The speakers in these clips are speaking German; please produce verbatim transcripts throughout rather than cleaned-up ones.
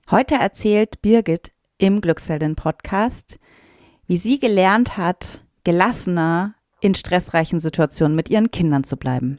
Heute erzählt Birgit im Glücksheldin-Podcast, wie sie gelernt hat, gelassener in stressreichen Situationen mit ihren Kindern zu bleiben.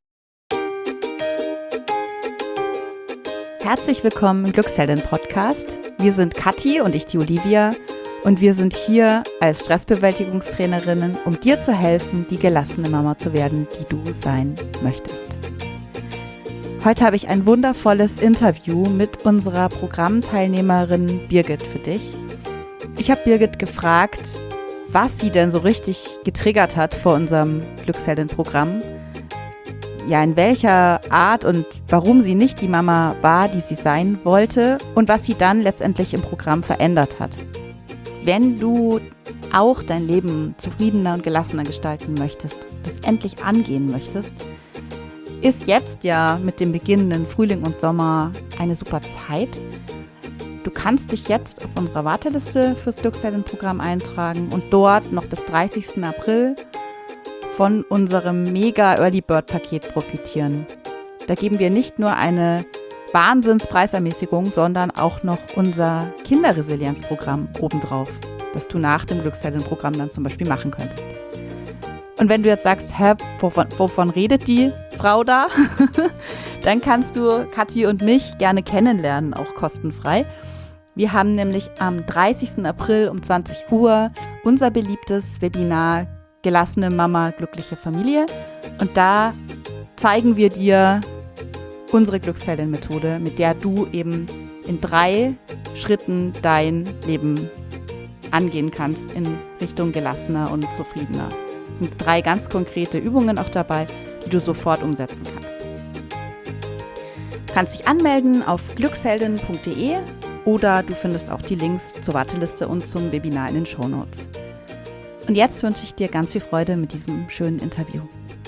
Herzlich willkommen im Glücksheldin-Podcast. Wir sind Kathi und ich die Olivia und wir sind hier als Stressbewältigungstrainerinnen, um dir zu helfen, die gelassene Mama zu werden, die du sein möchtest. Heute habe ich ein wundervolles Interview mit unserer Programmteilnehmerin Birgit für dich. Ich habe Birgit gefragt, was sie denn so richtig getriggert hat vor unserem Glücksheldin-Programm. Ja, in welcher Art und warum sie nicht die Mama war, die sie sein wollte und was sie dann letztendlich im Programm verändert hat. Wenn du auch dein Leben zufriedener und gelassener gestalten möchtest, das endlich angehen möchtest, ist jetzt ja mit dem beginnenden Frühling und Sommer eine super Zeit. Du kannst dich jetzt auf unserer Warteliste fürs Glücksheldin-Programm eintragen und dort noch bis dreißigsten April von unserem Mega-Early-Bird-Paket profitieren. Da geben wir nicht nur eine Wahnsinnspreisermäßigung, sondern auch noch unser Kinderresilienzprogramm obendrauf, das du nach dem Glücksheldin-Programm dann zum Beispiel machen könntest. Und wenn du jetzt sagst, hä, wovon, wovon redet die Frau da? Dann kannst du Kathi und mich gerne kennenlernen, auch kostenfrei. Wir haben nämlich am dreißigsten April um zwanzig Uhr unser beliebtes Webinar Gelassene Mama, glückliche Familie. Und da zeigen wir dir unsere Glücksheldin-Methode, mit der du eben in drei Schritten dein Leben angehen kannst in Richtung gelassener und zufriedener. Es sind drei ganz konkrete Übungen auch dabei, die du sofort umsetzen kannst. Du kannst dich anmelden auf glücksheldin punkt de oder du findest auch die Links zur Warteliste und zum Webinar in den Shownotes. Und jetzt wünsche ich dir ganz viel Freude mit diesem schönen Interview.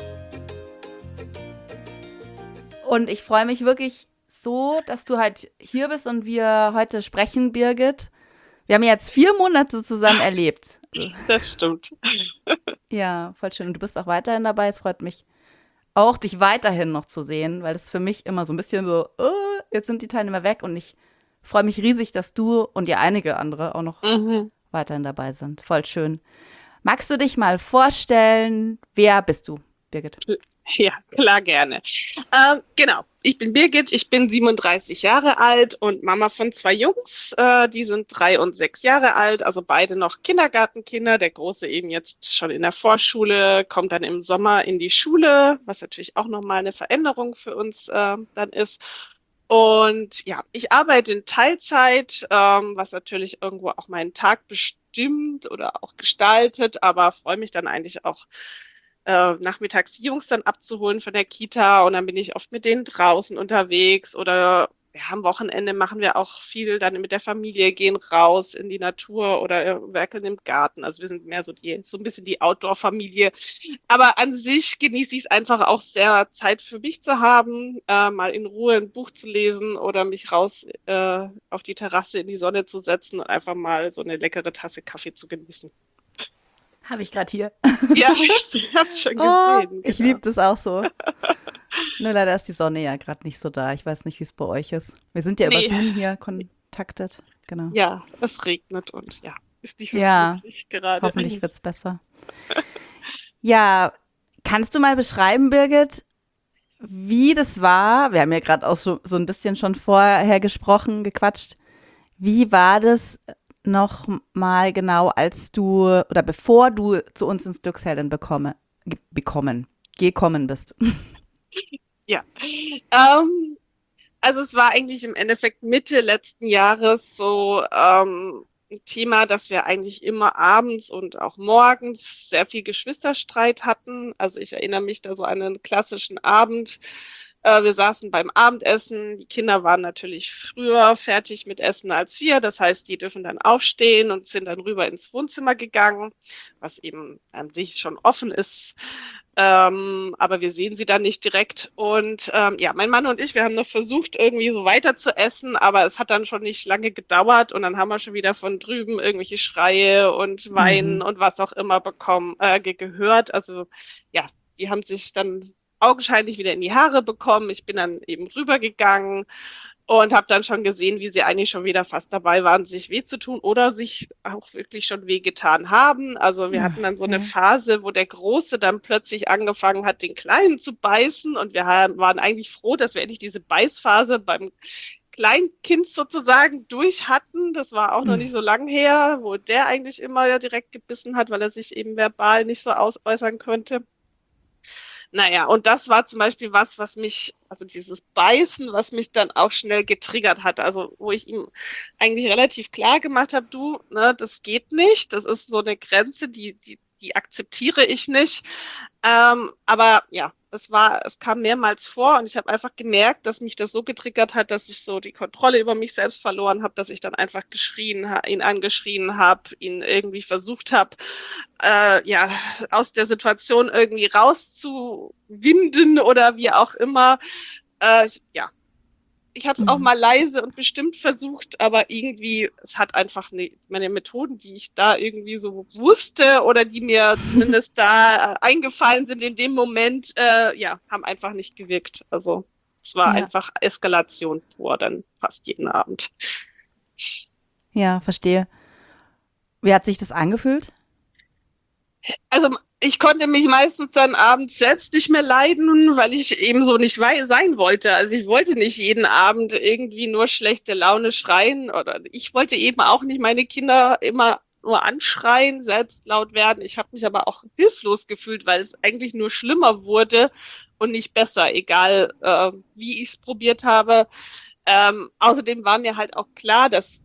Und ich freue mich wirklich so, dass du halt hier bist und wir heute sprechen, Birgit. Wir haben jetzt vier Monate zusammen erlebt. Das stimmt. Ja, voll schön. Und du bist auch weiterhin dabei. Es freut mich auch, dich weiterhin noch zu sehen, weil das für mich immer so ein bisschen so, oh, jetzt sind die Teilnehmer weg. Und ich freue mich riesig, dass du und ja einige andere auch noch mhm. weiterhin dabei sind. Voll schön. Magst du dich mal vorstellen, wer bist du, Birgit? Ja, klar, gerne. Ähm, genau, ich bin Birgit, ich bin siebenunddreißig Jahre alt und Mama von zwei Jungs. Äh, die sind drei und sechs Jahre alt, also beide noch Kindergartenkinder. Der Große eben jetzt schon in der Vorschule, kommt dann im Sommer in die Schule, was natürlich auch nochmal eine Veränderung für uns äh, dann ist. Und ja, ich arbeite in Teilzeit, ähm, was natürlich irgendwo auch meinen Tag bestimmt oder auch gestaltet, aber freue mich dann eigentlich auch, Äh, nachmittags die Jungs dann abzuholen von der Kita und dann bin ich oft mit denen draußen unterwegs oder ja, am Wochenende machen wir auch viel dann mit der Familie, gehen raus in die Natur oder äh, werkeln im Garten. Also wir sind mehr so die, so ein bisschen die Outdoor-Familie. Aber an sich genieße ich es einfach auch sehr, Zeit für mich zu haben, äh, mal in Ruhe ein Buch zu lesen oder mich raus äh, auf die Terrasse in die Sonne zu setzen und einfach mal so eine leckere Tasse Kaffee zu genießen. Habe ich gerade hier. Ja, ich hab's schon gesehen. Oh, genau. Ich liebe das auch so. Nur leider ist die Sonne ja gerade nicht so da. Ich weiß nicht, wie es bei euch ist. Wir sind ja nee. über Zoom hier kontaktet. Genau. Ja, es regnet und ja, ist nicht so ja, glücklich gerade. Hoffentlich wird es besser. Ja, kannst du mal beschreiben, Birgit, wie das war? Wir haben ja gerade auch so, so ein bisschen schon vorher gesprochen, gequatscht. Wie war das noch mal genau, als du oder bevor du zu uns ins Glücksheldin bekomme, ge- bekommen, gekommen bist? Ja, ähm, also es war eigentlich im Endeffekt Mitte letzten Jahres so ähm, ein Thema, dass wir eigentlich immer abends und auch morgens sehr viel Geschwisterstreit hatten. Also ich erinnere mich da so an einen klassischen Abend. Wir saßen beim Abendessen, die Kinder waren natürlich früher fertig mit Essen als wir, das heißt, die dürfen dann aufstehen und sind dann rüber ins Wohnzimmer gegangen, was eben an sich schon offen ist, ähm, aber wir sehen sie dann nicht direkt und ähm, ja, mein Mann und ich, wir haben noch versucht, irgendwie so weiter zu essen, aber es hat dann schon nicht lange gedauert und dann haben wir schon wieder von drüben irgendwelche Schreie und Weinen mhm. und was auch immer bekommen, äh, gehört, also ja, die haben sich dann augenscheinlich wieder in die Haare bekommen. Ich bin dann eben rübergegangen Und habe dann schon gesehen, wie sie eigentlich schon wieder fast dabei waren, sich weh zu tun oder sich auch wirklich schon wehgetan haben. Also wir hatten dann so eine Ja. Phase, wo der Große dann plötzlich angefangen hat, den Kleinen zu beißen. Und wir haben, waren eigentlich froh, dass wir endlich diese Beißphase beim Kleinkind sozusagen durch hatten. Das war auch noch nicht so lang her, wo der eigentlich immer ja direkt gebissen hat, weil er sich eben verbal nicht so aus äußern konnte. Naja, und das war zum Beispiel was, was mich, also dieses Beißen, was mich dann auch schnell getriggert hat. Also wo ich ihm eigentlich relativ klar gemacht habe, du, ne, das geht nicht. Das ist so eine Grenze, die, die, die akzeptiere ich nicht. Ähm, aber ja, es war, es kam mehrmals vor und ich habe einfach gemerkt, dass mich das so getriggert hat, dass ich so die Kontrolle über mich selbst verloren habe, dass ich dann einfach geschrien, ha- ihn angeschrien habe, ihn irgendwie versucht habe, äh, ja, aus der Situation irgendwie rauszuwinden oder wie auch immer. Äh, ich- ja, ich habe es auch Mhm. mal leise und bestimmt versucht, aber irgendwie, es hat einfach nicht, meine Methoden, die ich da irgendwie so wusste oder die mir zumindest da äh, eingefallen sind in dem Moment, äh, ja, haben einfach nicht gewirkt. Also es war Ja, einfach Eskalation pur dann fast jeden Abend. ja, verstehe. Wie hat sich das angefühlt? Also ich konnte mich meistens dann abends selbst nicht mehr leiden, weil ich eben so nicht wei- sein wollte. Also ich wollte nicht jeden Abend irgendwie nur schlechte Laune schreien oder ich wollte eben auch nicht meine Kinder immer nur anschreien, selbst laut werden. Ich habe mich aber auch hilflos gefühlt, weil es eigentlich nur schlimmer wurde und nicht besser, egal äh, wie ich es probiert habe. Ähm, außerdem war mir halt auch klar, dass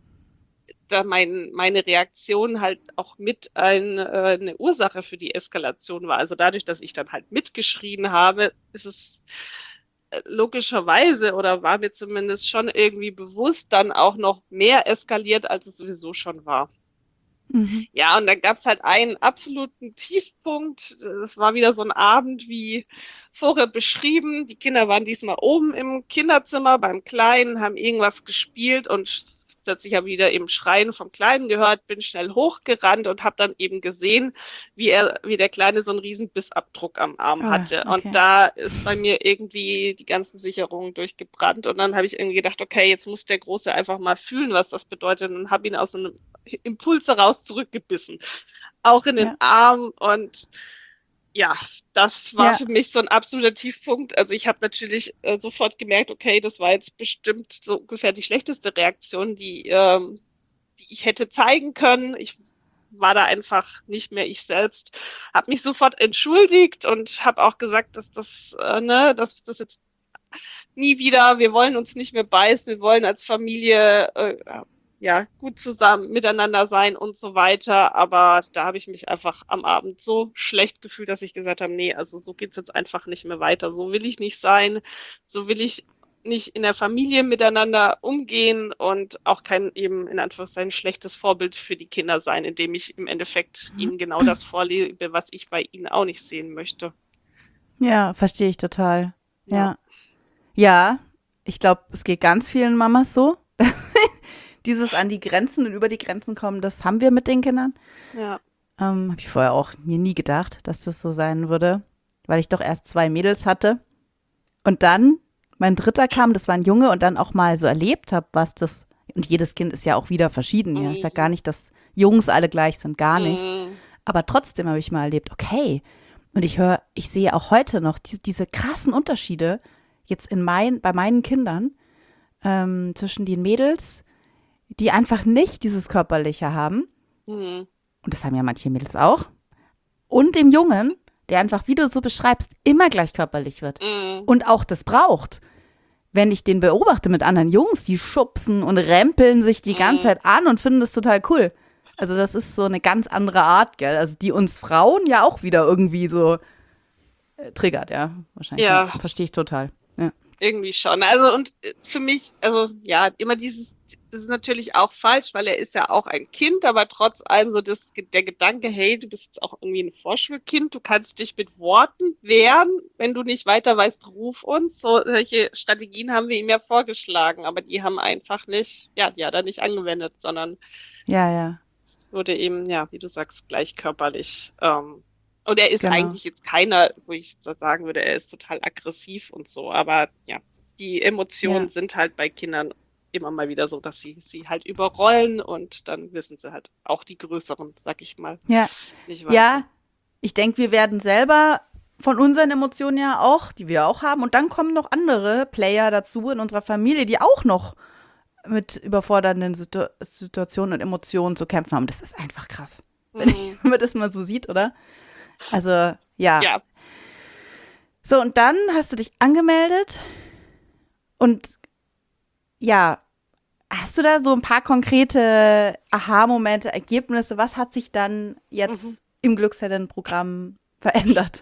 da mein, meine Reaktion halt auch mit ein, äh, eine Ursache für die Eskalation war. Also dadurch, dass ich dann halt mitgeschrien habe, ist es äh, logischerweise oder war mir zumindest schon irgendwie bewusst dann auch noch mehr eskaliert, als es sowieso schon war. Mhm. Ja, und dann gab es halt einen absoluten Tiefpunkt. Das war wieder so ein Abend wie vorher beschrieben. Die Kinder waren diesmal oben im Kinderzimmer beim Kleinen, haben irgendwas gespielt und plötzlich habe ich wieder eben Schreien vom Kleinen gehört, bin schnell hochgerannt und habe dann eben gesehen, wie er, wie der Kleine so einen riesen Bissabdruck am Arm Oh, hatte. Und okay. da ist bei mir irgendwie die ganzen Sicherungen durchgebrannt. Und dann habe ich irgendwie gedacht, okay, jetzt muss der Große einfach mal fühlen, was das bedeutet, und habe ihn aus einem Impuls heraus zurückgebissen. Auch in den Ja, Arm. Und ja, das war ja, für mich so ein absoluter Tiefpunkt. Also ich habe natürlich äh, sofort gemerkt, okay, das war jetzt bestimmt so ungefähr die schlechteste Reaktion, die, ähm, die ich hätte zeigen können. Ich war da einfach nicht mehr ich selbst, habe mich sofort entschuldigt und habe auch gesagt, dass das, äh, ne, dass das jetzt nie wieder, wir wollen uns nicht mehr beißen, wir wollen als Familie äh, ja gut zusammen miteinander sein und so weiter. Aber da habe ich mich einfach am Abend so schlecht gefühlt, dass ich gesagt habe, nee, also so geht's jetzt einfach nicht mehr weiter. So will ich nicht sein, so will ich nicht in der Familie miteinander umgehen und auch kein eben in Anführungszeichen schlechtes Vorbild für die Kinder sein, indem ich im Endeffekt ihnen genau das vorlebe, was ich bei ihnen auch nicht sehen möchte. ja, verstehe ich total. Ja, Ja, ja, ich glaube, es geht ganz vielen Mamas so. Dieses an die Grenzen und über die Grenzen kommen, das haben wir mit den Kindern. ja. Ähm, habe ich vorher auch mir nie gedacht, dass das so sein würde, weil ich doch erst zwei Mädels hatte. Und dann mein dritter kam, das war ein Junge, und dann auch mal so erlebt habe, was das, und jedes Kind ist ja auch wieder verschieden, ja. Ich sage gar Mhm. nicht, dass Jungs alle gleich sind, gar nicht. Mhm. Aber trotzdem habe ich mal erlebt, okay. Und ich höre, ich sehe auch heute noch die, diese krassen Unterschiede jetzt in mein, bei meinen Kindern ähm, zwischen den Mädels, die einfach nicht dieses Körperliche haben. Mhm. Und das haben ja manche Mädels auch. Und dem Jungen, der einfach, wie du so beschreibst, immer gleich körperlich wird. Mhm. Und auch das braucht. Wenn ich den beobachte mit anderen Jungs, die schubsen und rempeln sich die ganze Mhm. Zeit an und finden das total cool. Also das ist so eine ganz andere Art, gell? Also die uns Frauen ja auch wieder irgendwie so äh, triggert, ja. Wahrscheinlich, ja. Ja, Verstehe ich total. Ja. irgendwie schon. Also und äh, für mich, also ja, immer dieses, das ist natürlich auch falsch, weil er ist ja auch ein Kind, aber trotz allem so das, der Gedanke, hey, du bist jetzt auch irgendwie ein Vorschulkind, du kannst dich mit Worten wehren, wenn du nicht weiter weißt, ruf uns. So, solche Strategien haben wir ihm ja vorgeschlagen, aber die haben einfach nicht, ja, die hat er nicht angewendet, sondern Ja, ja, es wurde eben, ja, wie du sagst, gleich körperlich. Ähm, und er ist genau. eigentlich jetzt keiner, wo ich so sagen würde, er ist total aggressiv und so, aber ja. die Emotionen Ja. sind halt bei Kindern immer mal wieder so, dass sie sie halt überrollen und dann wissen sie halt auch die größeren, sag ich mal, Ja. nicht Ja, weiter. ich denke, wir werden selber von unseren Emotionen ja auch, die wir auch haben, und dann kommen noch andere Player dazu in unserer Familie, die auch noch mit überfordernden Situ Situationen und Emotionen zu kämpfen haben. Das ist einfach krass, wenn Hm. man das mal so sieht, oder? Also, ja. Ja, So, und dann hast du dich angemeldet und ja, hast du da so ein paar konkrete Aha-Momente, Ergebnisse? Was hat sich dann mhm. jetzt im Glücksellenprogramm verändert?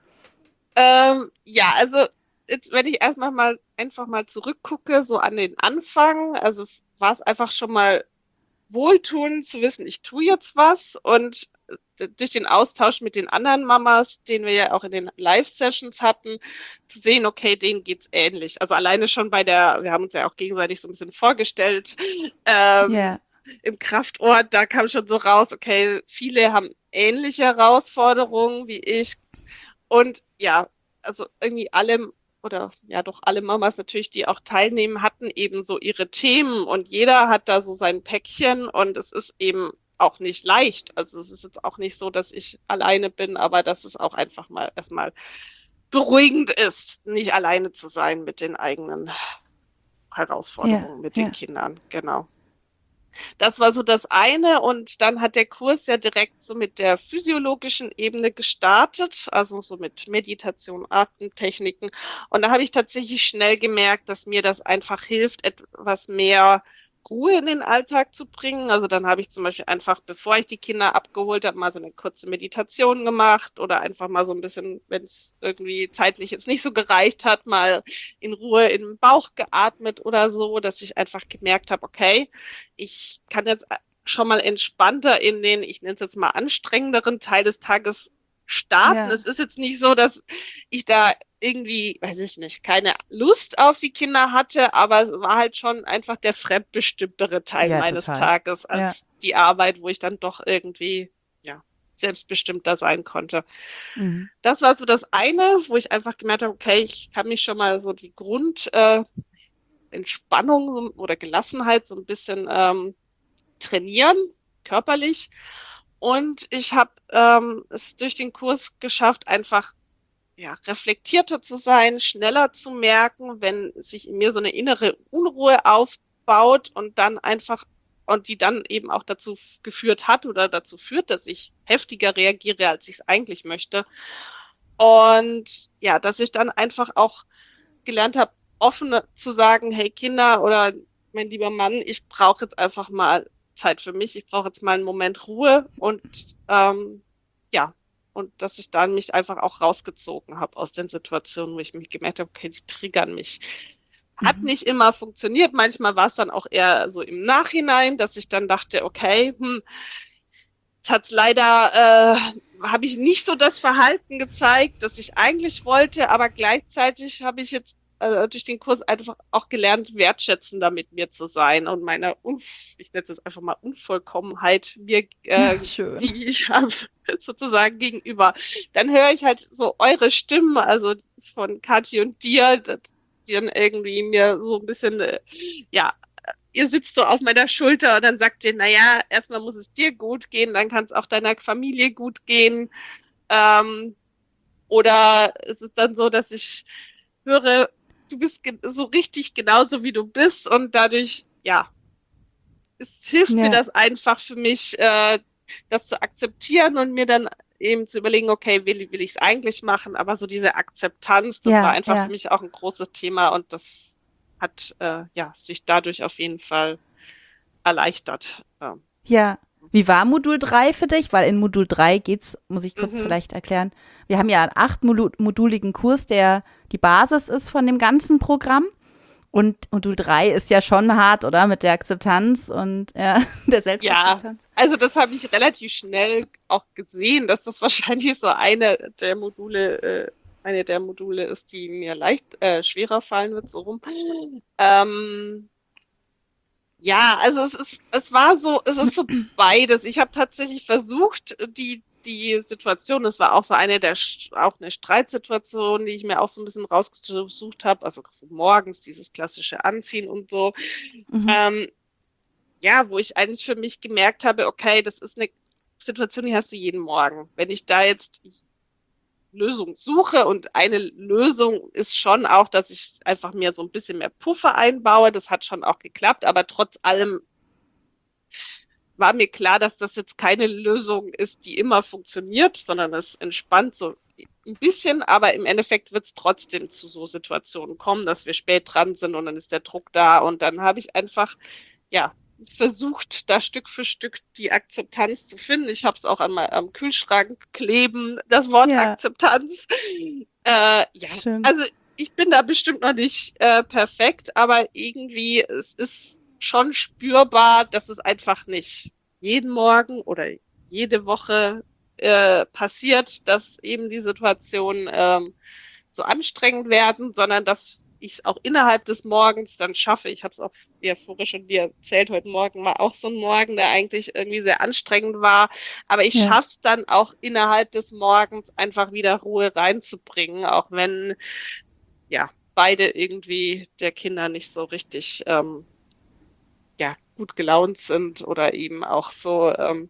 Ähm, ja, also jetzt, wenn ich erstmal mal einfach mal zurückgucke, so an den Anfang, also war es einfach schon mal wohltuend zu wissen, ich tue jetzt was und äh, durch den Austausch mit den anderen Mamas, den wir ja auch in den Live-Sessions hatten, zu sehen, okay, denen geht's ähnlich. Also alleine schon bei der, wir haben uns ja auch gegenseitig so ein bisschen vorgestellt, ähm, Ja, im Kraftort, da kam schon so raus, okay, viele haben ähnliche Herausforderungen wie ich. Und ja, also irgendwie alle oder ja doch alle Mamas natürlich, die auch teilnehmen, hatten eben so ihre Themen und jeder hat da so sein Päckchen und es ist eben auch nicht leicht. Also es ist jetzt auch nicht so, dass ich alleine bin, aber dass es auch einfach mal erstmal beruhigend ist, nicht alleine zu sein mit den eigenen ja, Herausforderungen mit den ja. Kindern. Genau. Das war so das eine und dann hat der Kurs ja direkt so mit der physiologischen Ebene gestartet, also so mit Meditation, Atemtechniken. Und da habe ich tatsächlich schnell gemerkt, dass mir das einfach hilft, etwas mehr Ruhe in den Alltag zu bringen. Also dann habe ich zum Beispiel einfach, bevor ich die Kinder abgeholt habe, mal so eine kurze Meditation gemacht oder einfach mal so ein bisschen, wenn es irgendwie zeitlich jetzt nicht so gereicht hat, mal in Ruhe in den Bauch geatmet oder so, dass ich einfach gemerkt habe, okay, ich kann jetzt schon mal entspannter in den, ich nenne es jetzt mal anstrengenderen Teil des Tages starten. Ja, Es ist jetzt nicht so, dass ich da irgendwie, weiß ich nicht, keine Lust auf die Kinder hatte, aber es war halt schon einfach der fremdbestimmtere Teil ja, meines total. Tages Ja. als die Arbeit, wo ich dann doch irgendwie, ja, selbstbestimmter sein konnte. Mhm. Das war so das eine, wo ich einfach gemerkt habe, okay, ich kann mich schon mal so die Grund, äh, Entspannung so, oder Gelassenheit so ein bisschen ähm, trainieren, körperlich. Und ich habe ähm, es durch den Kurs geschafft, einfach ja, reflektierter zu sein, schneller zu merken, wenn sich in mir so eine innere Unruhe aufbaut und dann einfach und die dann eben auch dazu geführt hat oder dazu führt, dass ich heftiger reagiere, als ich es eigentlich möchte. Und ja, dass ich dann einfach auch gelernt habe, offen zu sagen, hey Kinder oder mein lieber Mann, ich brauche jetzt einfach mal Zeit für mich, ich brauche jetzt mal einen Moment Ruhe und ähm, ja, und dass ich dann mich einfach auch rausgezogen habe aus den Situationen, wo ich mich gemerkt habe, okay, die triggern mich. Hat Mhm. nicht immer funktioniert, manchmal war es dann auch eher so im Nachhinein, dass ich dann dachte, okay, hm, jetzt hat's leider, äh, habe ich nicht so das Verhalten gezeigt, das ich eigentlich wollte, aber gleichzeitig habe ich jetzt äh, durch den Kurs einfach auch gelernt, wertschätzender mit mir zu sein und meiner, Unf ich nenne es einfach mal Unvollkommenheit mir, äh, Schön. die ich habe, sozusagen gegenüber. Dann höre ich halt so eure Stimmen, also von Kathi und dir, die dann irgendwie mir so ein bisschen, äh, ja, ihr sitzt so auf meiner Schulter und dann sagt ihr, naja, erstmal muss es dir gut gehen, dann kann es auch deiner Familie gut gehen. Ähm, oder es ist dann so, dass ich höre, du bist so richtig genauso, wie du bist und dadurch, ja, es hilft mir Ja, das einfach für mich, äh, das zu akzeptieren und mir dann eben zu überlegen, okay, will, will ich es eigentlich machen, aber so diese Akzeptanz, das war ja, einfach für ja, mich auch ein großes Thema und das hat äh, ja sich dadurch auf jeden Fall erleichtert. Ja. ja. Wie war Modul drei für dich? Weil in Modul drei geht's, muss ich kurz Mhm. vielleicht erklären. Wir haben ja einen achtmoduligen Kurs, der die Basis ist von dem ganzen Programm. Und Modul drei ist ja schon hart, oder? Mit der Akzeptanz und ja, der Ja, Selbstakzeptanz. also das habe ich relativ schnell auch gesehen, dass das wahrscheinlich so eine der Module, äh, eine der Module ist, die mir leicht äh, schwerer fallen wird, so rum. Ähm, ja, also es ist, es war so, es ist so beides. Ich habe tatsächlich versucht, die die Situation, das war auch so eine der, auch eine Streitsituation, die ich mir auch so ein bisschen rausgesucht habe, also so morgens dieses klassische Anziehen und so. Mhm. Ähm, ja, wo ich eigentlich für mich gemerkt habe, okay, das ist eine Situation, die hast du jeden Morgen. Wenn ich da jetzt Lösung suche und eine Lösung ist schon auch, dass ich einfach mir so ein bisschen mehr Puffer einbaue, das hat schon auch geklappt, aber trotz allem war mir klar, dass das jetzt keine Lösung ist, die immer funktioniert, sondern es entspannt so ein bisschen, aber im Endeffekt wird es trotzdem zu so Situationen kommen, dass wir spät dran sind und dann ist der Druck da und dann habe ich einfach, ja, versucht, da Stück für Stück die Akzeptanz zu finden. Ich habe es auch an meinem am Kühlschrank kleben, das Wort ja. Akzeptanz. Äh, ja, Schön. Also ich bin da bestimmt noch nicht äh, perfekt, aber irgendwie es ist schon spürbar, dass es einfach nicht jeden Morgen oder jede Woche äh, passiert, dass eben die Situationen ähm, so anstrengend werden, sondern dass ich es auch innerhalb des Morgens dann schaffe. Ich habe es auch ja, vorher schon dir erzählt, heute Morgen war auch so ein Morgen, der eigentlich irgendwie sehr anstrengend war. Aber ich ja. schaffe es dann auch innerhalb des Morgens einfach wieder Ruhe reinzubringen, auch wenn ja beide irgendwie der Kinder nicht so richtig ähm, ja, gut gelaunt sind oder eben auch so ähm,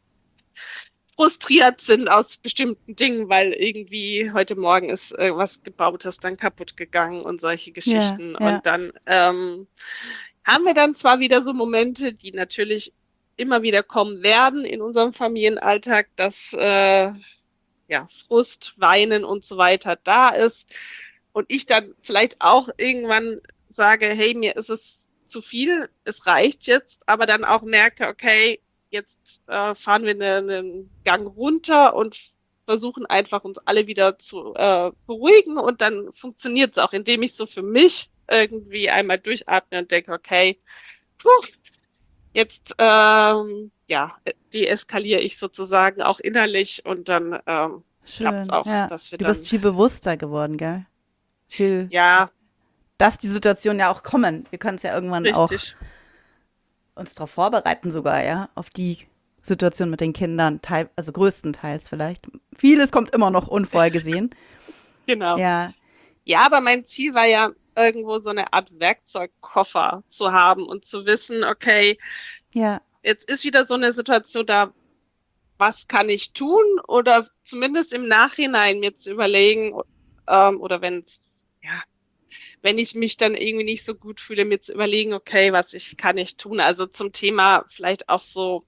frustriert sind aus bestimmten Dingen, weil irgendwie heute Morgen ist äh, was Gebautes dann kaputt gegangen und solche Geschichten. Ja, ja. Und dann ähm, haben wir dann zwar wieder so Momente, die natürlich immer wieder kommen werden in unserem Familienalltag, dass äh, ja, Frust, Weinen und so weiter da ist. Und ich dann vielleicht auch irgendwann sage, hey, mir ist es zu viel, es reicht jetzt, aber dann auch merke, okay, jetzt äh, fahren wir einen eine Gang runter und versuchen einfach uns alle wieder zu äh, beruhigen und dann funktioniert es auch, indem ich so für mich irgendwie einmal durchatme und denke, okay, puh, jetzt ähm, ja, deeskaliere ich sozusagen auch innerlich und dann ähm, klappt es auch, ja. dass wir du dann... bist viel bewusster geworden, gell? Viel, ja. Dass die Situationen ja auch kommen. Wir können es ja irgendwann Richtig. auch uns darauf vorbereiten sogar, ja, auf die Situation mit den Kindern, teil, also größtenteils vielleicht. Vieles kommt immer noch unvorhergesehen. Genau. Ja. Ja, aber mein Ziel war ja, irgendwo so eine Art Werkzeugkoffer zu haben und zu wissen, okay, ja. jetzt ist wieder so eine Situation da, was kann ich tun? Oder zumindest im Nachhinein mir zu überlegen, ähm, oder wenn es, ja, wenn ich mich dann irgendwie nicht so gut fühle, mir zu überlegen, okay, was ich kann ich tun? Also zum Thema vielleicht auch so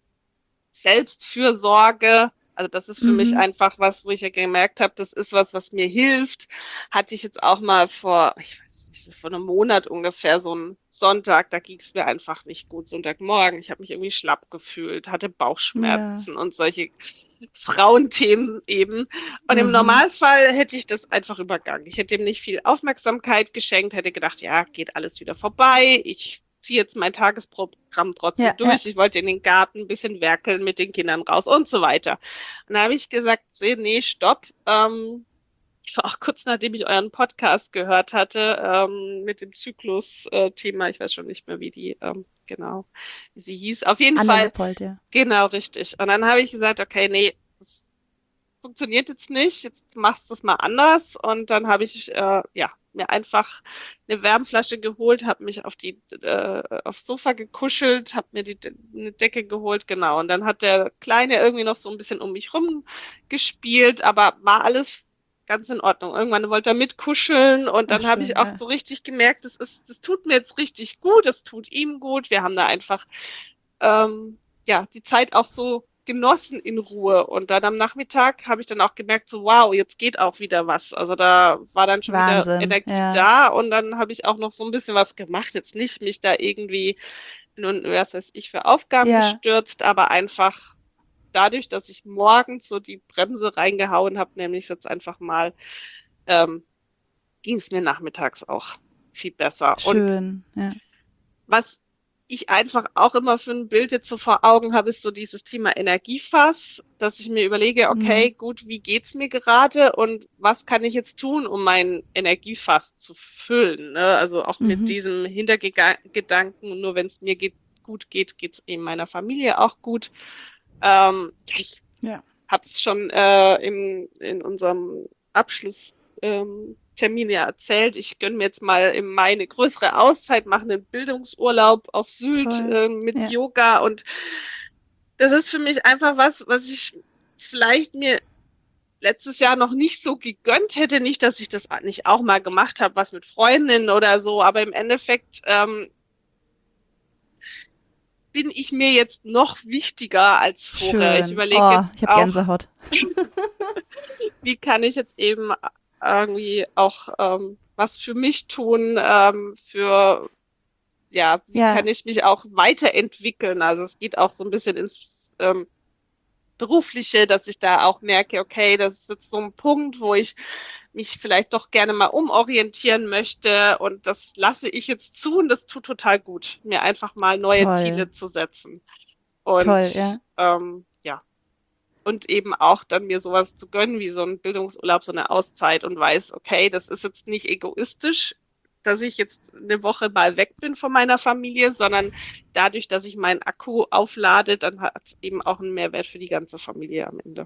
Selbstfürsorge. Also das ist für mhm. mich einfach was, wo ich ja gemerkt habe, das ist was, was mir hilft. Hatte ich jetzt auch mal vor, ich weiß nicht, vor einem Monat ungefähr so einen Sonntag, da ging es mir einfach nicht gut. Sonntagmorgen, ich habe mich irgendwie schlapp gefühlt, hatte Bauchschmerzen ja. und solche Frauenthemen eben. Und mhm. im Normalfall hätte ich das einfach übergangen. Ich hätte dem nicht viel Aufmerksamkeit geschenkt, hätte gedacht, ja, geht alles wieder vorbei. Ich ziehe jetzt mein Tagesprogramm trotzdem ja, durch. Ja. Ich wollte in den Garten ein bisschen werkeln, mit den Kindern raus und so weiter. Und da habe ich gesagt, nee, stopp. Ähm, das war auch kurz nachdem ich euren Podcast gehört hatte, ähm, mit dem Zyklus-Thema. Ich weiß schon nicht mehr, wie die, ähm, genau, wie sie hieß. Auf jeden Anne Fall. Lippold, ja. Genau, richtig. Und dann habe ich gesagt, okay, nee, das funktioniert jetzt nicht. Jetzt machst du es mal anders. Und dann habe ich, äh, ja, mir einfach eine Wärmflasche geholt, habe mich auf die äh, aufs Sofa gekuschelt, habe mir die eine Decke geholt, genau. Und dann hat der Kleine irgendwie noch so ein bisschen um mich rum gespielt, aber war alles ganz in Ordnung. Irgendwann wollte er mitkuscheln und dann habe ich auch ja. so richtig gemerkt, das ist, das tut mir jetzt richtig gut, das tut ihm gut. Wir haben da einfach ähm, ja die Zeit auch so genossen in Ruhe. Und dann am Nachmittag habe ich dann auch gemerkt, so wow, jetzt geht auch wieder was. Also da war dann schon Wahnsinn, wieder Energie ja. da und dann habe ich auch noch so ein bisschen was gemacht. Jetzt nicht mich da irgendwie nun, was weiß ich, für Aufgaben ja. gestürzt, aber einfach dadurch, dass ich morgens so die Bremse reingehauen habe, nämlich jetzt einfach mal, ähm, ging es mir nachmittags auch viel besser. Schön, und ja. was ich einfach auch immer für ein Bild jetzt so vor Augen habe, ist so dieses Thema Energiefass, dass ich mir überlege, okay, mhm. gut, wie geht's mir gerade und was kann ich jetzt tun, um mein Energiefass zu füllen? Ne? Also auch mhm. mit diesem Hintergedanken, nur wenn es mir geht, gut geht, geht es eben meiner Familie auch gut. Ähm, ich ja. habe es schon äh, im, in unserem Abschluss ähm, Termin ja erzählt, ich gönne mir jetzt mal im Mai eine größere Auszeit, mache einen Bildungsurlaub auf Sylt Toll. äh, mit Ja. Yoga und das ist für mich einfach was, was ich vielleicht mir letztes Jahr noch nicht so gegönnt hätte. Nicht, dass ich das nicht auch mal gemacht habe, was mit Freundinnen oder so, aber im Endeffekt ähm, bin ich mir jetzt noch wichtiger als vorher. Ich Schön. überlege Oh, jetzt ich habe auch, Gänsehaut. wie kann ich jetzt eben irgendwie auch ähm, was für mich tun, ähm, für, ja, wie Ja, kann ich mich auch weiterentwickeln? Also es geht auch so ein bisschen ins ähm, Berufliche, dass ich da auch merke, okay, das ist jetzt so ein Punkt, wo ich mich vielleicht doch gerne mal umorientieren möchte und das lasse ich jetzt zu und das tut total gut, mir einfach mal neue toll. Ziele zu setzen. Toll, ja. Und ähm, ja, und eben auch dann mir sowas zu gönnen wie so ein Bildungsurlaub, so eine Auszeit und weiß, okay, das ist jetzt nicht egoistisch, dass ich jetzt eine Woche mal weg bin von meiner Familie, sondern dadurch, dass ich meinen Akku auflade, dann hat es eben auch einen Mehrwert für die ganze Familie am Ende.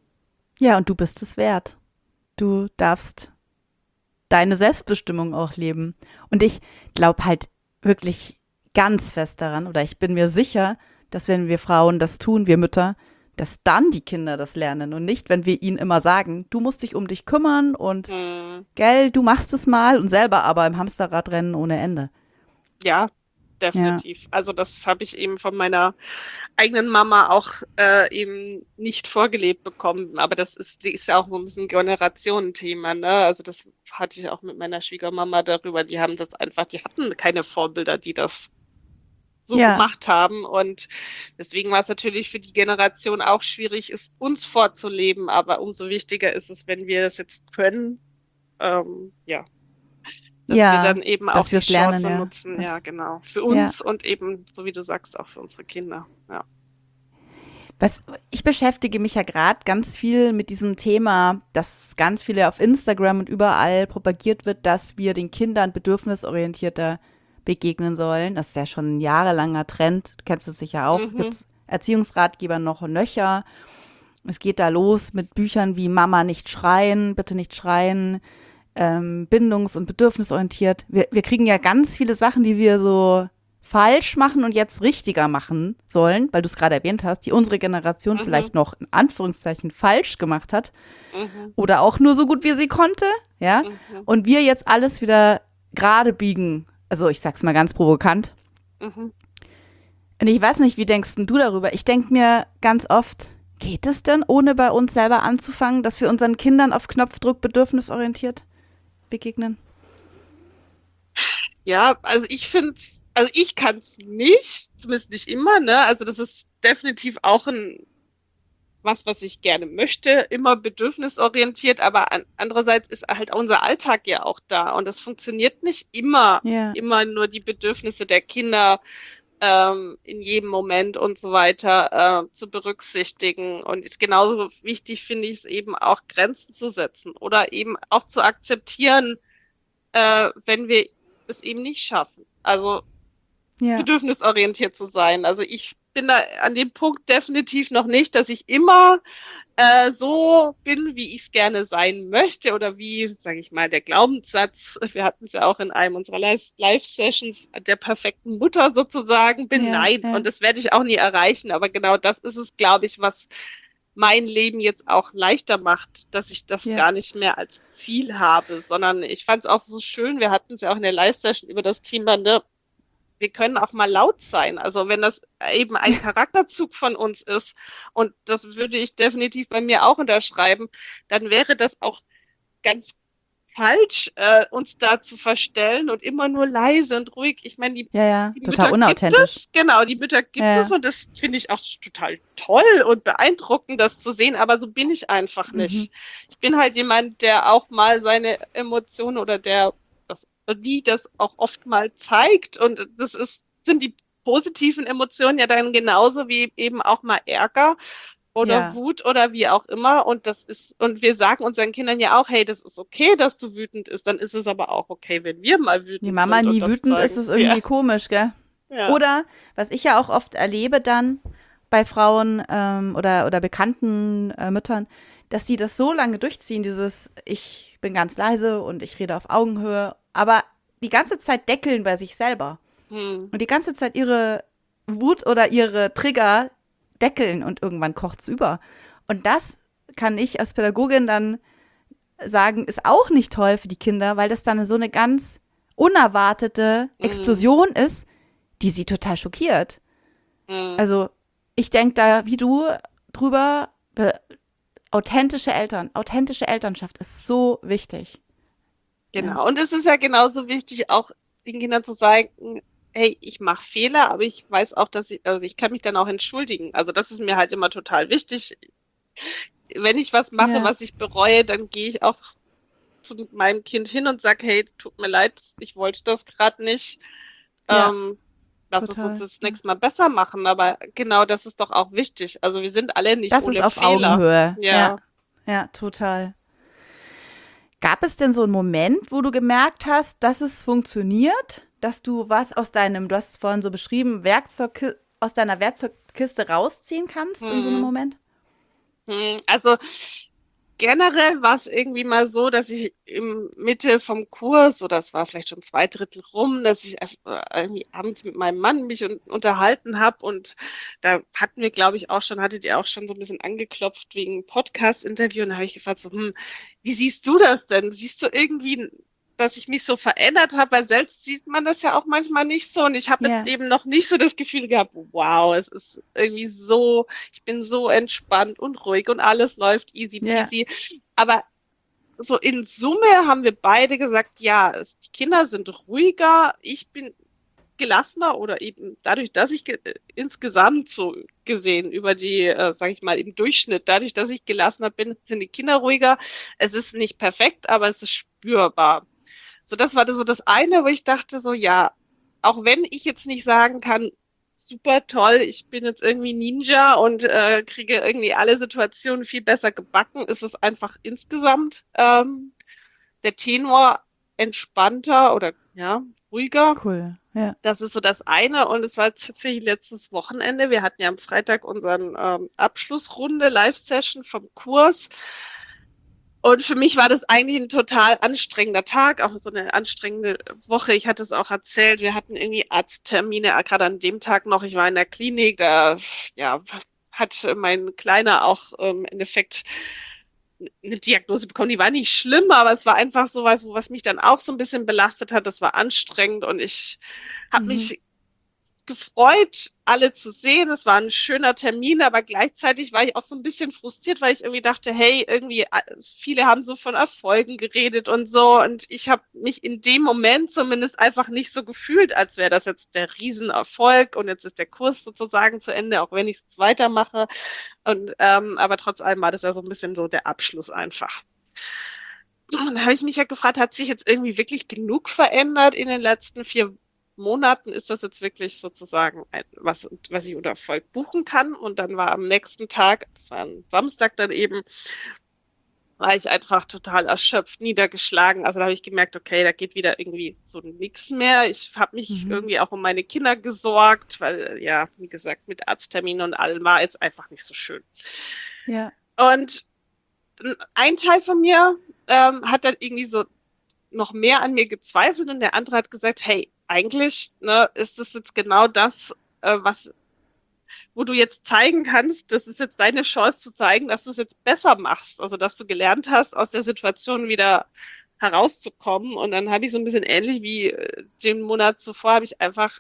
Ja, und du bist es wert. Du darfst deine Selbstbestimmung auch leben. Und ich glaube halt wirklich ganz fest daran, oder ich bin mir sicher, dass wenn wir Frauen das tun, wir Mütter, dass dann die Kinder das lernen und nicht, wenn wir ihnen immer sagen, du musst dich um dich kümmern und Hm, gell, du machst es mal und selber aber im Hamsterrad rennen ohne Ende. ja, Ja, definitiv. Also das habe ich eben von meiner eigenen Mama auch äh, eben nicht vorgelebt bekommen. Aber das ist, die ist ja auch so ein bisschen Generationenthema, ne? Also das hatte ich auch mit meiner Schwiegermama darüber. Die haben das einfach, die hatten keine Vorbilder, die das so ja, gemacht haben. Und deswegen war es natürlich für die Generation auch schwierig, es uns vorzuleben. Aber umso wichtiger ist es, wenn wir das jetzt können, ähm, ja, dass wir ja, dann eben auch dass wir die es lernen, Chance ja. nutzen, Und, ja, genau, für ja. uns und eben, so wie du sagst, auch für unsere Kinder. Ja. Was, ich beschäftige mich ja gerade ganz viel mit diesem Thema, dass ganz viele auf Instagram und überall propagiert wird, dass wir den Kindern bedürfnisorientierter begegnen sollen. Das ist ja schon ein jahrelanger Trend. Du kennst es sicher auch. Mhm. Gibt es Erziehungsratgeber noch und nöcher. Es geht da los mit Büchern wie Mama nicht schreien, bitte nicht schreien, ähm, bindungs- und bedürfnisorientiert. Wir, wir kriegen ja ganz viele Sachen, die wir so falsch machen und jetzt richtiger machen sollen, weil du es gerade erwähnt hast, die unsere Generation Mhm. vielleicht noch in Anführungszeichen falsch gemacht hat Mhm. oder auch nur so gut wie sie konnte, ja, Mhm. und wir jetzt alles wieder gerade biegen. Also ich sag's mal ganz provokant. Mhm. Und ich weiß nicht, wie denkst denn du darüber? Ich denke mir ganz oft, geht es denn, ohne bei uns selber anzufangen, dass wir unseren Kindern auf Knopfdruck bedürfnisorientiert begegnen? Ja, also ich finde, also ich kann es nicht, zumindest nicht immer, ne? Also das ist definitiv auch ein was, was ich gerne möchte, immer bedürfnisorientiert, aber an, andererseits ist halt unser Alltag ja auch da und es funktioniert nicht immer, Ja, immer nur die Bedürfnisse der Kinder ähm, in jedem Moment und so weiter äh, zu berücksichtigen. Und ist genauso wichtig finde ich es eben auch, Grenzen zu setzen oder eben auch zu akzeptieren, äh, wenn wir es eben nicht schaffen. Also ja, bedürfnisorientiert zu sein. Also ich bin da an dem Punkt definitiv noch nicht, dass ich immer äh, so bin, wie ich es gerne sein möchte oder wie, sage ich mal, der Glaubenssatz, wir hatten es ja auch in einem unserer Live-Sessions, der perfekten Mutter sozusagen bin. ja, Nein, ja, und das werde ich auch nie erreichen, aber genau das ist es, glaube ich, was mein Leben jetzt auch leichter macht, dass ich das ja, gar nicht mehr als Ziel habe, sondern ich fand es auch so schön, wir hatten es ja auch in der Live-Session über das Thema, ne, wir können auch mal laut sein. Also wenn das eben ein Charakterzug von uns ist, und das würde ich definitiv bei mir auch unterschreiben, dann wäre das auch ganz falsch, äh, uns da zu verstellen und immer nur leise und ruhig. Ich meine, die, ja, ja, die total Mütter gibt unauthentisch. es, genau, die Mütter Ja, gibt es ja. und das finde ich auch total toll und beeindruckend, das zu sehen, aber so bin ich einfach Mhm. nicht. Ich bin halt jemand, der auch mal seine Emotionen oder der das, die das auch oft mal zeigt und das ist, sind die positiven Emotionen ja dann genauso wie eben auch mal Ärger oder Ja, Wut oder wie auch immer. Und das ist, und wir sagen unseren Kindern ja auch, hey, das ist okay, dass du wütend ist, dann ist es aber auch okay, wenn wir mal die wütend Mama sind und nie das wütend, ist zeigen. es Ja, irgendwie komisch, gell? ja. Oder, was ich ja auch oft erlebe dann, bei Frauen ähm, oder, oder bekannten äh, Müttern, dass die das so lange durchziehen, dieses ich bin ganz leise und ich rede auf Augenhöhe, aber die ganze Zeit deckeln bei sich selber Hm. und die ganze Zeit ihre Wut oder ihre Trigger deckeln und irgendwann kocht's über. Und das kann ich als Pädagogin dann sagen, ist auch nicht toll für die Kinder, weil das dann so eine ganz unerwartete Explosion Hm. ist, die sie total schockiert. Hm. Also ich denke da wie du drüber, be- authentische Eltern, authentische Elternschaft ist so wichtig. Ja, Genau. Und es ist ja genauso wichtig, auch den Kindern zu sagen, hey, ich mache Fehler, aber ich weiß auch, dass ich, also ich kann mich dann auch entschuldigen. Also das ist mir halt immer total wichtig. Wenn ich was mache, ja, was ich bereue, dann gehe ich auch zu meinem Kind hin und sage, hey, tut mir leid, ich wollte das gerade nicht. ja, Ähm, Lass es uns total. das Ja. nächste Mal besser machen. Aber genau das ist doch auch wichtig. Also wir sind alle nicht Das ist ohne auf Fehler. Augenhöhe. Ja, Ja. ja, total. Gab es denn so einen Moment, wo du gemerkt hast, dass es funktioniert, dass du was aus deinem, du hast es vorhin so beschrieben, Werkzeug aus deiner Werkzeugkiste rausziehen kannst in so einem Hm. Moment? Hm. Also generell war es irgendwie mal so, dass ich im Mitte vom Kurs, oder es war vielleicht schon zwei Drittel rum, dass ich äh, irgendwie abends mit meinem Mann mich un unterhalten habe und da hatten wir, glaube ich, auch schon, hattet ihr auch schon so ein bisschen angeklopft wegen Podcast-Interview und da habe ich gefragt so, hm, wie siehst du das denn? Siehst du irgendwie, dass ich mich so verändert habe? Weil selbst sieht man das ja auch manchmal nicht so und ich habe jetzt Ja, eben noch nicht so das Gefühl gehabt, wow, es ist irgendwie so, ich bin so entspannt und ruhig und alles läuft easy ja, peasy. Aber so in Summe haben wir beide gesagt, ja, es, die Kinder sind ruhiger, ich bin gelassener oder eben dadurch, dass ich ge insgesamt so gesehen über die, äh, sage ich mal, im Durchschnitt, dadurch, dass ich gelassener bin, sind die Kinder ruhiger. Es ist nicht perfekt, aber es ist spürbar. So, das war so das eine, wo ich dachte so, ja, auch wenn ich jetzt nicht sagen kann, super toll, ich bin jetzt irgendwie Ninja und äh, kriege irgendwie alle Situationen viel besser gebacken, ist es einfach insgesamt ähm, der Tenor entspannter oder ja, ruhiger. cool. Ja. Das ist so das eine. Und es war tatsächlich letztes Wochenende. Wir hatten ja am Freitag unseren ähm, Abschlussrunde, Live-Session vom Kurs. Und für mich war das eigentlich ein total anstrengender Tag, auch so eine anstrengende Woche. Ich hatte es auch erzählt, wir hatten irgendwie Arzttermine, äh, gerade an dem Tag noch. Ich war in der Klinik, da ja, hat mein Kleiner auch ähm, im Endeffekt eine Diagnose bekommen. Die war nicht schlimm, aber es war einfach so was, was mich dann auch so ein bisschen belastet hat. Das war anstrengend und ich habe Mhm. mich gefreut, alle zu sehen. Es war ein schöner Termin, aber gleichzeitig war ich auch so ein bisschen frustriert, weil ich irgendwie dachte, hey, irgendwie äh, viele haben so von Erfolgen geredet und so und ich habe mich in dem Moment zumindest einfach nicht so gefühlt, als wäre das jetzt der Riesenerfolg und jetzt ist der Kurs sozusagen zu Ende, auch wenn ich es weitermache. Und ähm, aber trotz allem war das ja so ein bisschen so der Abschluss einfach. Und da habe ich mich ja gefragt, hat sich jetzt irgendwie wirklich genug verändert in den letzten vier Monaten? Ist das jetzt wirklich sozusagen ein, was, was ich unter Erfolg buchen kann? Und dann war am nächsten Tag, das war am Samstag dann eben, war ich einfach total erschöpft, niedergeschlagen. Also da habe ich gemerkt, okay, da geht wieder irgendwie so nichts mehr. Ich habe mich Mhm. irgendwie auch um meine Kinder gesorgt, weil ja, wie gesagt, mit Arztterminen und allem war jetzt einfach nicht so schön. Ja. Und ein Teil von mir ähm, hat dann irgendwie so noch mehr an mir gezweifelt und der andere hat gesagt, hey, eigentlich ne, ist das jetzt genau das, äh, was, wo du jetzt zeigen kannst, das ist jetzt deine Chance zu zeigen, dass du es jetzt besser machst, also dass du gelernt hast, aus der Situation wieder herauszukommen. Und dann habe ich so ein bisschen ähnlich wie äh, den Monat zuvor, habe ich einfach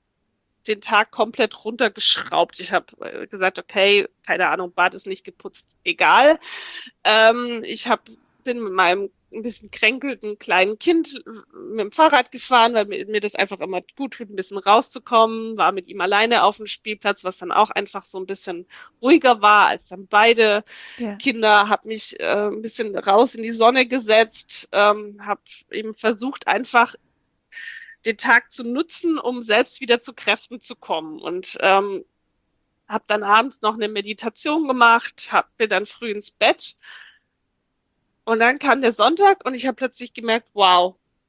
den Tag komplett runtergeschraubt. Ich habe äh, gesagt, okay, keine Ahnung, Bad ist nicht geputzt, egal. Ähm, ich hab, bin mit meinem ein bisschen kränkelten kleinen Kind mit dem Fahrrad gefahren, weil mir, mir das einfach immer gut tut, ein bisschen rauszukommen, war mit ihm alleine auf dem Spielplatz, was dann auch einfach so ein bisschen ruhiger war als dann beide Ja. Kinder, habe mich äh, ein bisschen raus in die Sonne gesetzt, ähm, habe eben versucht, einfach den Tag zu nutzen, um selbst wieder zu Kräften zu kommen und ähm, habe dann abends noch eine Meditation gemacht, hab, bin dann früh ins Bett und dann kam der Sonntag und ich habe plötzlich gemerkt, wow,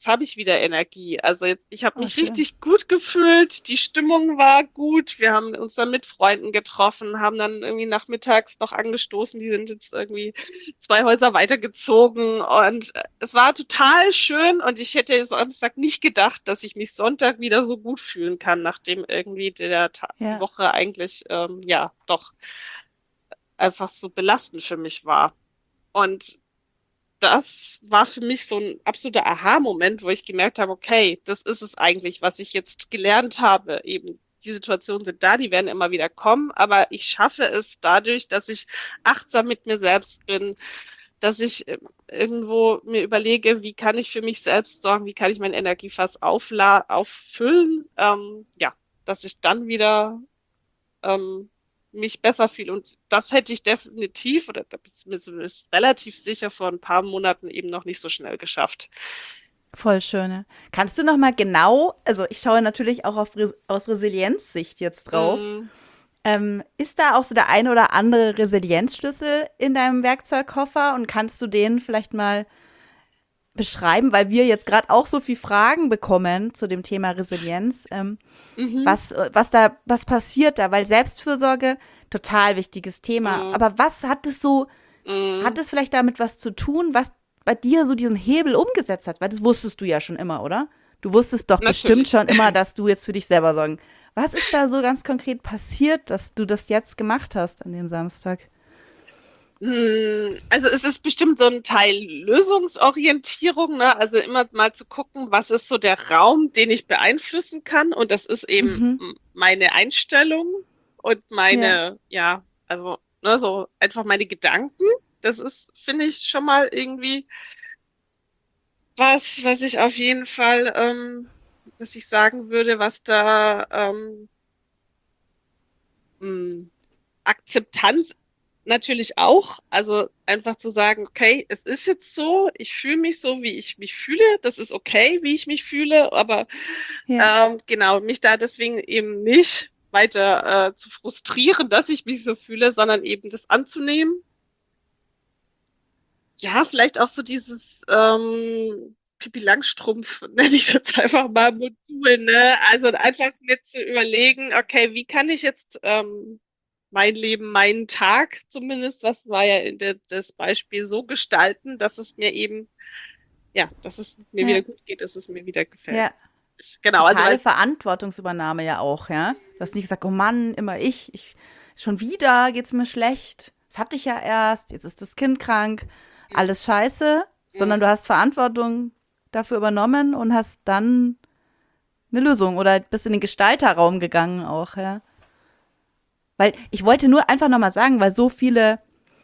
jetzt habe ich wieder Energie. Also jetzt, ich habe Oh, mich schön. richtig gut gefühlt, die Stimmung war gut, wir haben uns dann mit Freunden getroffen, haben dann irgendwie nachmittags noch angestoßen, die sind jetzt irgendwie zwei Häuser weitergezogen und äh, es war total schön und ich hätte Samstag nicht gedacht, dass ich mich Sonntag wieder so gut fühlen kann, nachdem irgendwie der Ta die Ja, Woche eigentlich, ähm, ja, doch einfach so belastend für mich war. Und das war für mich so ein absoluter Aha-Moment, wo ich gemerkt habe, okay, das ist es eigentlich, was ich jetzt gelernt habe. Eben, die Situationen sind da, die werden immer wieder kommen, aber ich schaffe es dadurch, dass ich achtsam mit mir selbst bin, dass ich äh, irgendwo mir überlege, wie kann ich für mich selbst sorgen, wie kann ich mein Energiefass aufla auffüllen, ähm, ja, dass ich dann wieder ähm, mich besser fühle. Und das hätte ich definitiv, oder da bin ich mir zumindest relativ sicher, vor ein paar Monaten eben noch nicht so schnell geschafft. voll schöne. Kannst du noch mal genau, also ich schaue natürlich auch auf, Res- aus Resilienzsicht jetzt drauf. Mm, Ähm, ist da auch so der eine oder andere Resilienzschlüssel in deinem Werkzeugkoffer und kannst du den vielleicht mal beschreiben, weil wir jetzt gerade auch so viel Fragen bekommen zu dem Thema Resilienz. Ähm, mhm, was, äh, was da, was passiert da? Weil Selbstfürsorge, total wichtiges Thema. mm, Aber was hat es so, hat mm, es vielleicht damit was zu tun, was bei dir so diesen Hebel umgesetzt hat? Weil das wusstest du ja schon immer, oder? Du wusstest doch bestimmt natürlich. schon immer, dass du jetzt für dich selber sorgen. Was ist da so ganz konkret passiert, dass du das jetzt gemacht hast an dem Samstag? Mm, Also es ist bestimmt so ein Teil Lösungsorientierung, ne? Also immer mal zu gucken, was ist so der Raum, den ich beeinflussen kann. Und das ist eben Mhm. mm, meine Einstellung und Ja, meine, ja, also ne, so einfach meine Gedanken. Das ist, finde ich, schon mal irgendwie was, was ich auf jeden Fall, ähm, was ich sagen würde, was da ähm, mh, Akzeptanz natürlich auch. Also einfach zu sagen, okay, es ist jetzt so, ich fühle mich so, wie ich mich fühle. Das ist okay, wie ich mich fühle, aber ja, ähm, genau, mich da deswegen eben nicht weiter äh, zu frustrieren, dass ich mich so fühle, sondern eben das anzunehmen. Ja, vielleicht auch so dieses ähm, Pipi Langstrumpf, nenne ich es jetzt einfach mal Modul, ne? Also einfach mir zu überlegen, okay, wie kann ich jetzt ähm, mein Leben, meinen Tag zumindest, was war ja in der, das Beispiel so gestalten, dass es mir eben, ja, dass es mir wieder ja, gut geht, dass es mir wieder gefällt. ja. Ich, genau, also Totale weil, Verantwortungsübernahme ja auch, ja. Du hast nicht gesagt, oh Mann, immer ich, ich schon wieder geht's mir schlecht. Das hatte ich ja erst, jetzt ist das Kind krank, alles scheiße, sondern mm, du hast Verantwortung dafür übernommen und hast dann eine Lösung oder bist in den Gestalterraum gegangen auch, ja. Weil ich wollte nur einfach nochmal sagen, weil so viele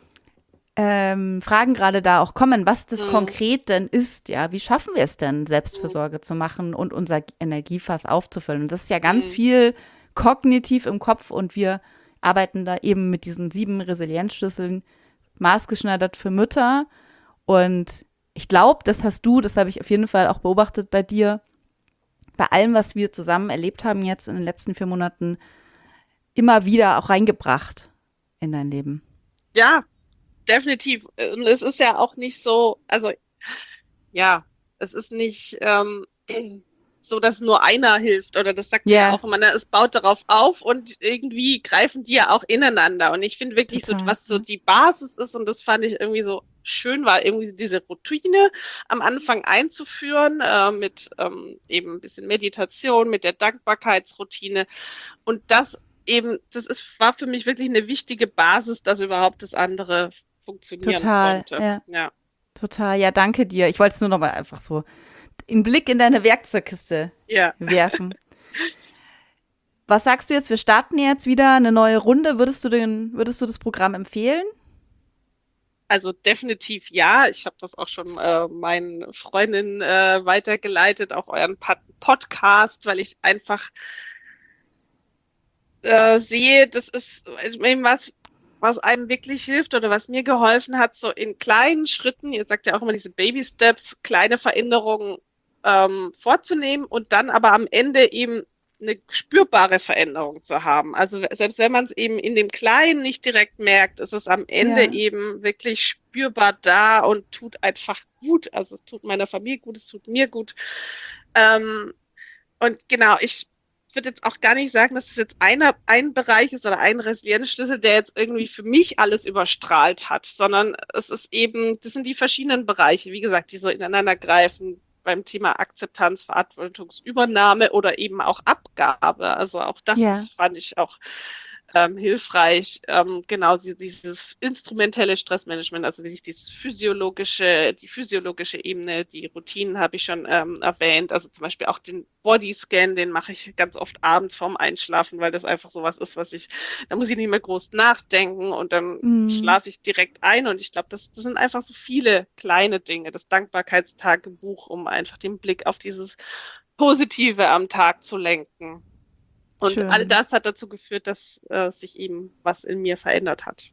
ähm, Fragen gerade da auch kommen, was das mm, konkret denn ist, ja. Wie schaffen wir es denn, mm, Selbstfürsorge zu machen und unser Energiefass aufzufüllen? Und das ist ja ganz mm, viel kognitiv im Kopf und wir arbeiten da eben mit diesen sieben Resilienzschlüsseln maßgeschneidert für Mütter. Und ich glaube, das hast du, das habe ich auf jeden Fall auch beobachtet bei dir, bei allem, was wir zusammen erlebt haben jetzt in den letzten vier Monaten, immer wieder auch reingebracht in dein Leben. ja, definitiv. Und es ist ja auch nicht so, also ja, es ist nicht ähm, so, dass nur einer hilft. Oder das sagt man ja Ja, auch immer, ne? Es baut darauf auf und irgendwie greifen die ja auch ineinander. Und ich finde wirklich so, total. was so Ja. die Basis ist, und das fand ich irgendwie so schön, war irgendwie diese Routine am Anfang einzuführen, äh, mit ähm, eben ein bisschen Meditation, mit der Dankbarkeitsroutine. Und das eben, das ist, war für mich wirklich eine wichtige Basis, dass überhaupt das andere funktionieren Total, konnte. ja, Ja, total. Ja, danke dir. Ich wollte es nur noch mal einfach so einen Blick in deine Werkzeugkiste ja. werfen. Was sagst du jetzt? Wir starten jetzt wieder eine neue Runde. Würdest du den, würdest du das Programm empfehlen? Also definitiv ja. Ich habe das auch schon äh, meinen Freundinnen äh, weitergeleitet, auch euren Pod Podcast, weil ich einfach äh, sehe, das ist eben was, was einem wirklich hilft oder was mir geholfen hat, so in kleinen Schritten, ihr sagt ja auch immer diese Baby Steps, kleine Veränderungen ähm, vorzunehmen und dann aber am Ende eben eine spürbare Veränderung zu haben. Also selbst wenn man es eben in dem Kleinen nicht direkt merkt, ist es am Ende Ja. eben wirklich spürbar da und tut einfach gut. Also es tut meiner Familie gut, es tut mir gut. Ähm, und genau, ich würde jetzt auch gar nicht sagen, dass es jetzt einer, ein Bereich ist oder ein Resilienzschlüssel, der jetzt irgendwie für mich alles überstrahlt hat, sondern es ist eben, das sind die verschiedenen Bereiche, wie gesagt, die so ineinander greifen beim Thema Akzeptanz, Verantwortungsübernahme oder eben auch Abgabe. Also auch das Ja. ist, fand ich auch ähm, hilfreich. Ähm, genau, sie- dieses instrumentelle Stressmanagement, also wirklich dieses physiologische, die physiologische Ebene, die Routinen habe ich schon ähm, erwähnt. Also zum Beispiel auch den Bodyscan, den mache ich ganz oft abends vorm Einschlafen, weil das einfach sowas ist, was ich, da muss ich nicht mehr groß nachdenken und dann Mhm. schlafe ich direkt ein. Und ich glaube, das, das sind einfach so viele kleine Dinge. Das Dankbarkeitstagebuch, um einfach den Blick auf dieses Positive am Tag zu lenken. Und all Schön. das hat dazu geführt, dass äh, sich eben was in mir verändert hat.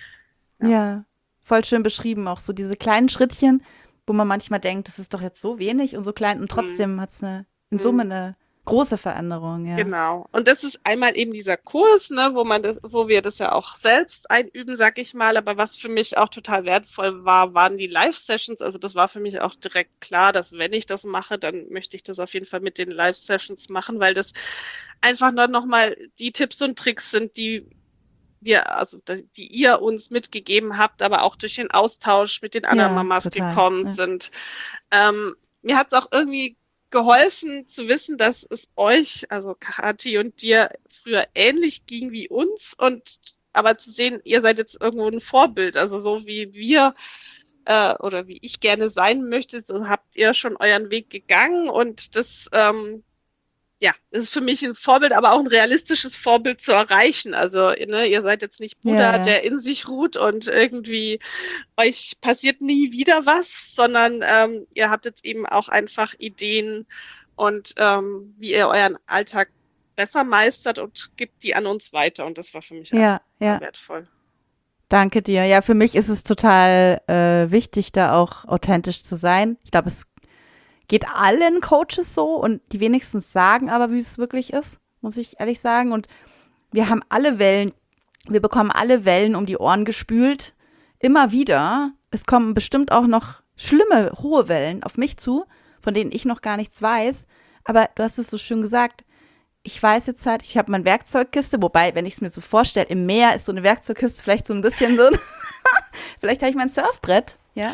Ja. Ja. Voll schön beschrieben, auch so diese kleinen Schrittchen, wo man manchmal denkt, das ist doch jetzt so wenig und so klein und trotzdem hat es eine, in Summe Mhm. eine große Veränderung, ja. Genau. Und das ist einmal eben dieser Kurs, ne, wo man das, wo wir das ja auch selbst einüben, sag ich mal. Aber was für mich auch total wertvoll war, waren die Live-Sessions. Also das war für mich auch direkt klar, dass wenn ich das mache, dann möchte ich das auf jeden Fall mit den Live-Sessions machen, weil das einfach nur nochmal die Tipps und Tricks sind, die wir, also die ihr uns mitgegeben habt, aber auch durch den Austausch mit den anderen Ja, Mamas total, gekommen ja. sind. Ähm, mir hat es auch irgendwie geholfen zu wissen, dass es euch, also Kathi und dir, früher ähnlich ging wie uns und aber zu sehen, ihr seid jetzt irgendwo ein Vorbild, also so wie wir äh, oder wie ich gerne sein möchte, so habt ihr schon euren Weg gegangen und das ähm, ja, das ist für mich ein Vorbild, aber auch ein realistisches Vorbild zu erreichen. Also, ne, ihr seid jetzt nicht Buddha, Ja, ja. der in sich ruht und irgendwie euch passiert nie wieder was, sondern ähm, ihr habt jetzt eben auch einfach Ideen und ähm, wie ihr euren Alltag besser meistert und gibt die an uns weiter. Und das war für mich Ja, ja. einfach wertvoll. Danke dir. Ja, für mich ist es total äh, wichtig, da auch authentisch zu sein. Ich glaube, es geht allen Coaches so und die wenigsten sagen aber, wie es wirklich ist, muss ich ehrlich sagen. Und wir haben alle Wellen, wir bekommen alle Wellen um die Ohren gespült, immer wieder. Es kommen bestimmt auch noch schlimme, hohe Wellen auf mich zu, von denen ich noch gar nichts weiß. Aber du hast es so schön gesagt, ich weiß jetzt halt, ich habe meine Werkzeugkiste, wobei, wenn ich es mir so vorstelle, im Meer ist so eine Werkzeugkiste vielleicht so ein bisschen so, vielleicht habe ich mein Surfbrett, ja,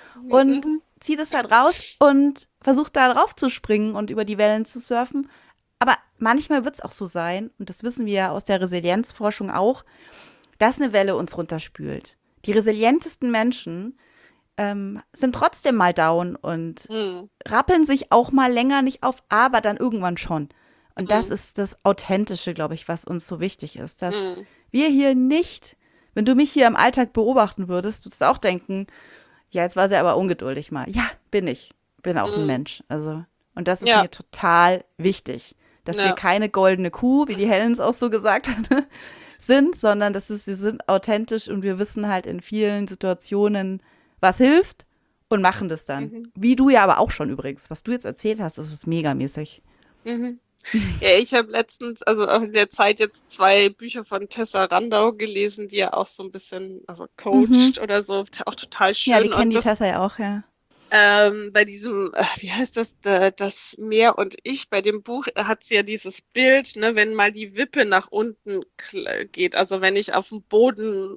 und Mhm. ziehe das halt raus und versuche da drauf zu springen und über die Wellen zu surfen. Aber manchmal wird es auch so sein, und das wissen wir ja aus der Resilienzforschung auch, dass eine Welle uns runterspült. Die resilientesten Menschen ähm, sind trotzdem mal down und Mhm. rappeln sich auch mal länger nicht auf, aber dann irgendwann schon. Und das Mhm. ist das Authentische, glaube ich, was uns so wichtig ist. Dass Mhm. wir hier nicht, wenn du mich hier im Alltag beobachten würdest, würdest du auch denken, ja, jetzt war sie aber ungeduldig mal. Ja, bin ich. Bin auch ein Mhm. Mensch. Also, und das ist Ja. mir total wichtig, dass wir Ja. keine goldene Kuh, wie die Helens auch so gesagt hat, sind, sondern dass es, wir sind authentisch und wir wissen halt in vielen Situationen, was hilft und machen das dann. Mhm. Wie du ja aber auch schon übrigens. Was du jetzt erzählt hast, das ist megamäßig. Mhm. Ja, ich habe letztens, also auch in der Zeit jetzt zwei Bücher von Tessa Randau gelesen, die ja auch so ein bisschen, also coacht oder so, auch total schön. Ja, wir kennen und die das, Tessa ja auch, ja. ähm, bei diesem, äh, wie heißt das, da- das Meer und ich, bei dem Buch hat sie ja dieses Bild, ne, wenn mal die Wippe nach unten kl- geht, also wenn ich auf dem Boden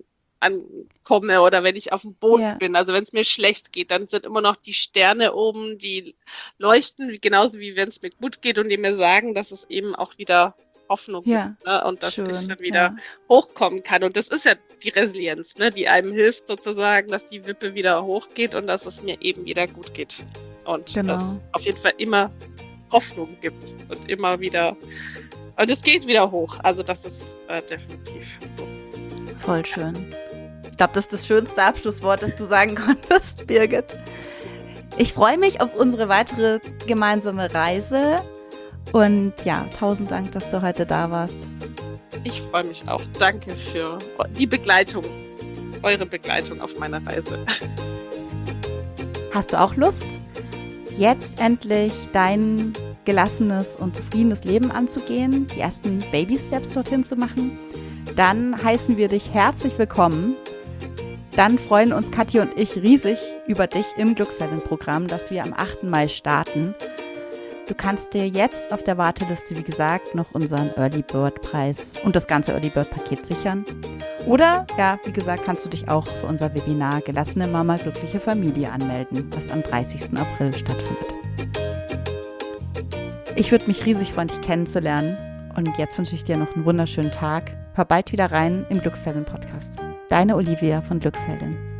ankomme oder wenn ich auf dem Boden Ja. bin, also wenn es mir schlecht geht, dann sind immer noch die Sterne oben, die leuchten, wie- genauso wie wenn es mir gut geht und die mir sagen, dass es eben auch wieder Hoffnung Ja, gibt, ne, und dass schön, ich dann wieder ja. hochkommen kann. Und das ist ja die Resilienz, ne, die einem hilft sozusagen, dass die Wippe wieder hochgeht und dass es mir eben wieder gut geht. Und Genau. dass es auf jeden Fall immer Hoffnung gibt und immer wieder. Und es geht wieder hoch. Also das ist äh, definitiv so. Voll schön. Ich glaube, das ist das schönste Abschlusswort, das du sagen konntest, Birgit. Ich freue mich auf unsere weitere gemeinsame Reise. Und ja, tausend Dank, dass du heute da warst. Ich freue mich auch. Danke für die Begleitung, eure Begleitung auf meiner Reise. Hast du auch Lust, jetzt endlich deinen gelassenes und zufriedenes Leben anzugehen, die ersten Baby-Steps dorthin zu machen, dann heißen wir dich herzlich willkommen. Dann freuen uns Kathi und ich riesig über dich im Glücksheldin-Programm, das wir am achten Mai starten. Du kannst dir jetzt auf der Warteliste, wie gesagt, noch unseren Early Bird Preis und das ganze Early Bird Paket sichern. Oder, ja, wie gesagt, kannst du dich auch für unser Webinar Gelassene Mama, glückliche Familie anmelden, das am dreißigsten April stattfindet. Ich würde mich riesig freuen, dich kennenzulernen. Und jetzt wünsche ich dir noch einen wunderschönen Tag. Hör bald wieder rein im Glücksheldin Podcast. Deine Olivia von Glücksheldin.